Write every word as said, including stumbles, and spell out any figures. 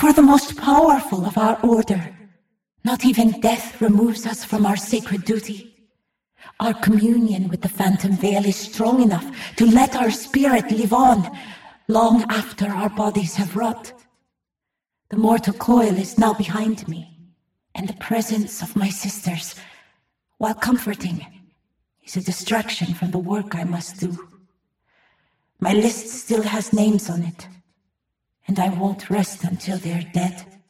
for the most powerful of our order. Not even death removes us from our sacred duty. Our communion with the Phantom Veil is strong enough to let our spirit live on, long after our bodies have rot. The mortal coil is now behind me, and the presence of my sisters, while comforting, is a distraction from the work I must do. My list still has names on it, and I won't rest until they're dead.